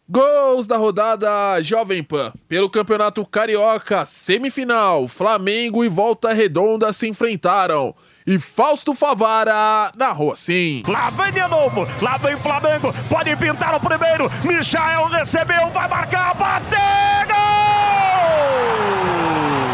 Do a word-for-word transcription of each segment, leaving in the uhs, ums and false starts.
Gols da rodada Jovem Pan. Pelo Campeonato Carioca, semifinal, Flamengo e Volta Redonda se enfrentaram. E Fausto Favara narrou assim. Lá vem de novo, lá vem Flamengo, pode pintar o primeiro. Michael recebeu, vai marcar, bateu, gol!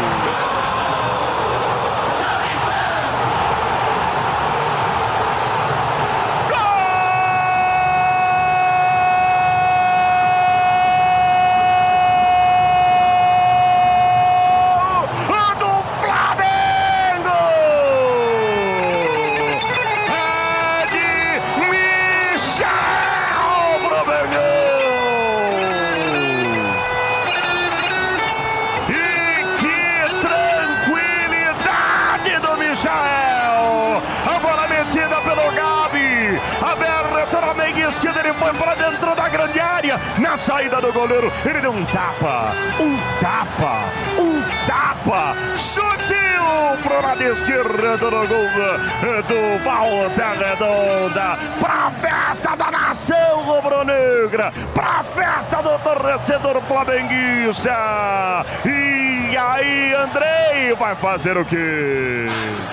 Foi para dentro da grande área, na saída do goleiro, ele deu um tapa, um tapa, um tapa, sutil pro lado esquerdo do gol do Volta Redonda, pra festa da nação rubro-negra, pra festa do torcedor flamenguista. E aí, Andrei vai fazer o quê?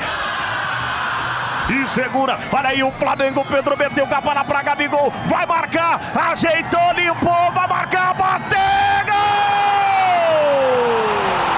E segura, olha aí o Flamengo, Pedro meteu capa pra Gabigol, vai marcar, ajeitou, limpou, vai marcar, bateu, gol!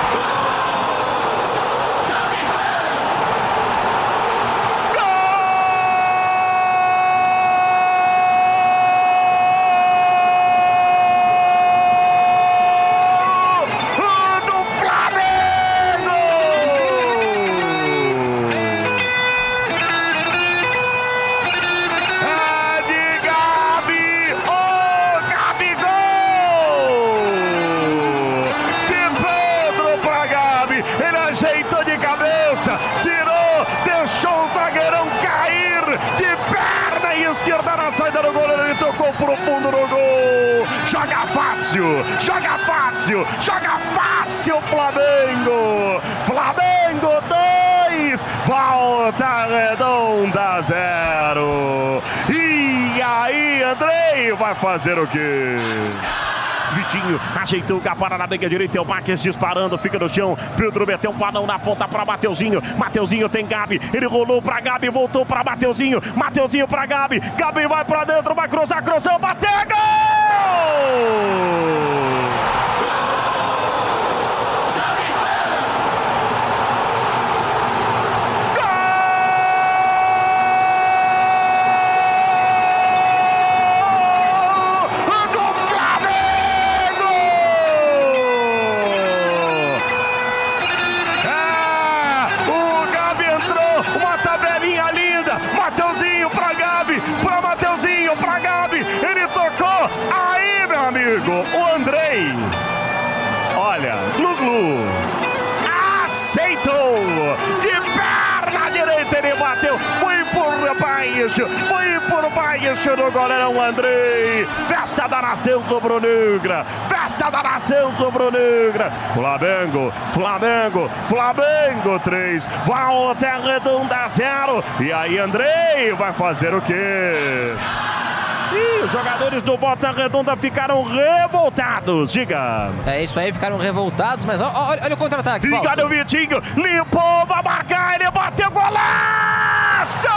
Tirou, deixou o zagueirão cair de perna esquerda na saída do goleiro, ele tocou pro fundo no gol. Joga fácil, joga fácil, joga fácil Flamengo. Flamengo dois, Volta Redonda zero. E aí, Andrei vai fazer o quê? Vitinho ajeitou o Capara na dengue direita, é o Marques disparando, fica no chão. Pedro meteu um balão na ponta pra Mateuzinho. Mateuzinho tem Gabi, ele rolou pra Gabi, voltou pra Mateuzinho. Mateuzinho pra Gabi, Gabi vai pra dentro, vai cruzar, cruzou, bateu, gol! Mateuzinho pra Gabi, pra Mateuzinho, pra Gabi, ele tocou, aí meu amigo, o Andrei, olha, Luglu, aceitou, de perna direita ele bateu, foi por baixo, foi por baixo do goleirão Andrei, festa da nação rubro-negra, festa da nação rubro-negra, Flamengo, Flamengo, Flamengo três, Volta Redonda zero, e aí Andrei vai fazer o quê? E os jogadores do Volta Redonda ficaram revoltados, diga. É isso aí, ficaram revoltados, mas ó, ó, olha o contra-ataque. E olha o Vitinho, limpou, vai marcar, ele bateu, golaço!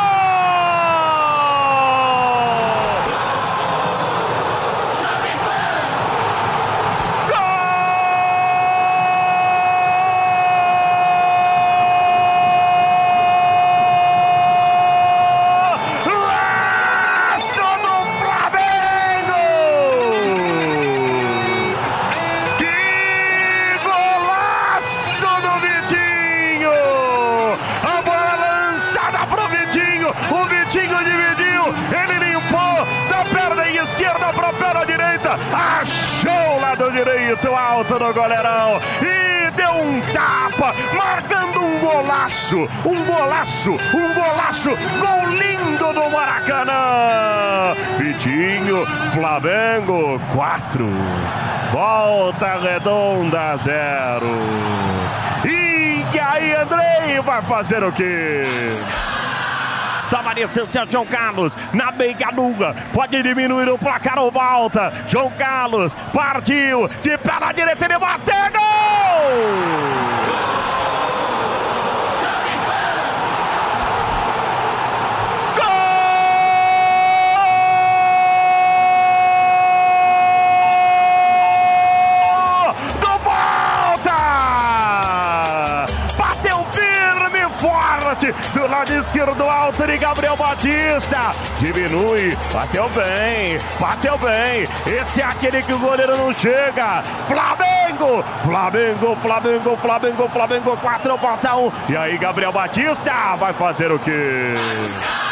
Achou o lado direito alto do goleirão e deu um tapa, marcando um golaço, um golaço, um golaço, gol lindo do Maracanã. Vitinho, Flamengo quatro, Volta Redonda zero. E aí, Andrei vai fazer o quê? Toma a distância, João Carlos. Na Beigaluga. Pode diminuir o placar ou volta. João Carlos partiu. De pé na direita, ele bateu. Gol! Do lado esquerdo alto de Gabriel Batista, diminui, bateu bem, bateu bem, esse é aquele que o goleiro não chega. Flamengo, Flamengo, Flamengo, Flamengo, Flamengo, quatro, falta um, e aí Gabriel Batista vai fazer o quê?